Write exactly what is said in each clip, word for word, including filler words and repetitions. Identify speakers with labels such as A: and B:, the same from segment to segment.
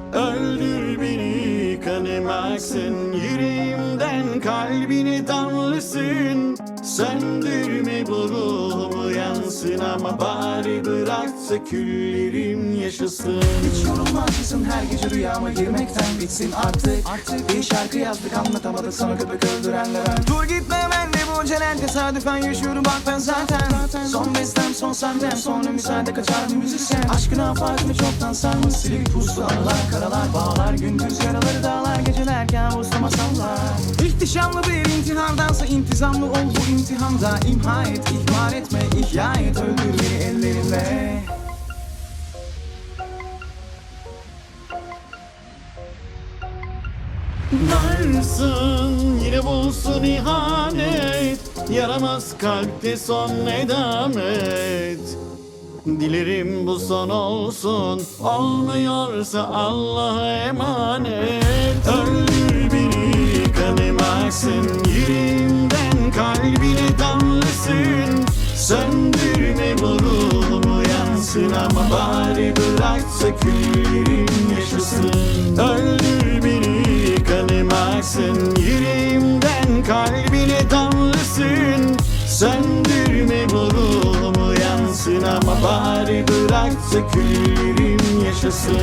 A: Öldür beni, kanım aksın, yüreğimden kalbine damlasın. Söndürme bu ruhumu, yansın ama bari bıraksa küllerim yaşasın.
B: Hiç yorulmaz mısın her gece rüyama girmekten, bitsin artık. Artık bir şarkı yazdık, anlatamadık sana, köpek öldürenler. Dur gitme, ben de bu celen tesadüfen yaşıyorum bak ben zaten. Son bestem, son sahnem, sonra müsaade kaçar bir müzisyen. Aşkına farkını çoktan sarmış, silik puslu anılar, karalar, bağlar, gündüz yaraları dağlar, geceler kabuslu masallar. İhtişamlı bir intihardansa intizamlı ol bu imtihanda. İmha et, ihmal etme, ihya et, öldür beni ellerinle.
A: Varsın yine bulsun ihanet, yaramaz kalpte son nedamet. Dilerim bu son olsun, olmuyorsa Allah'a emanet. Öldür beni, kanım aksın, yüreğimden kalbine damlasın. Söndürme bu ruhumu, yansın ama bari bıraksa küllerim yaşasın. Öldür beni, kanım aksın, yüreğimden kalbine damlasın. Söndürme bu ruhumu, yansın ama bari bıraksa küllerim yaşasın.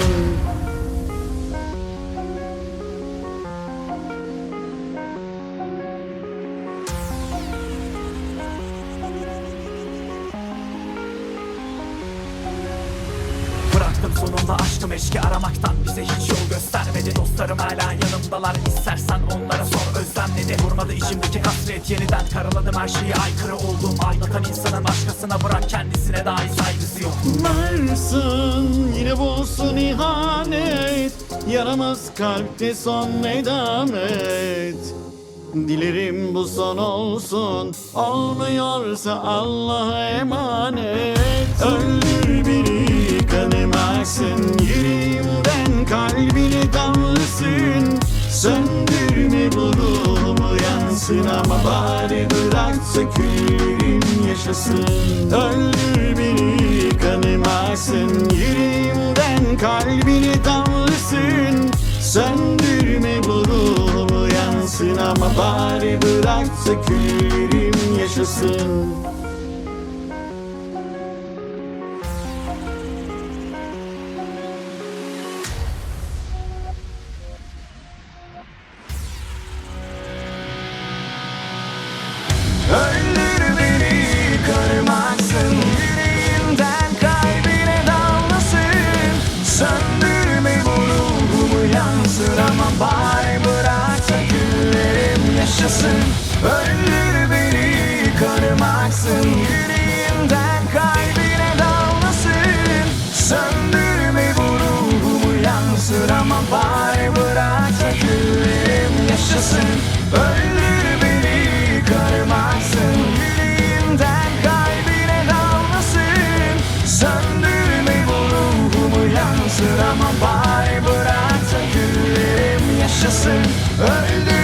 C: Bıraktım sonunda aşkı meşki aramaktan, bize hiç yol göstermedi. Dostlarım hala yanımdalar, istersen onlara sor özlem nedir. Vurmadı içimdeki hasret, yeniden karaladım her şeyi, aykırı oldum. Aldatan insanın başkasına bırak, kendisine dahi saygısı yok.
A: Varsın yine bulsun ihanet, yaramaz kalpte son nedamet. Dilerim bu son olsun, olmuyorsa Allah'a emanet. Öldür beni, kanım aksın, yüreğimden kalbine damlasın. Söndürme bu ruhumu, yansın ama bari bıraksa küllerim yaşasın. Öldür beni, kanım aksın, yüreğimden kalbine damlasın. Söndürme bu ruhumu, yansın ama bari bıraksa küllerim yaşasın.
B: Öldür beni, kanım aksın, yüreğimden kalbine damlasın. Söndürme bu ruhumu, yansın ama bari bıraksa küllerim yaşasın. Öldür beni, kanım aksın, yüreğimden kalbine damlasın. Söndürme bu ruhumu, yansın ama bari bıraksa küllerim yaşasın. Öldür beni, kanım aksın, yüreğimden kalbine damlasın. Söndürme bu ruhumu, yansın ama bari bıraksa küllerim yaşasın. Öldür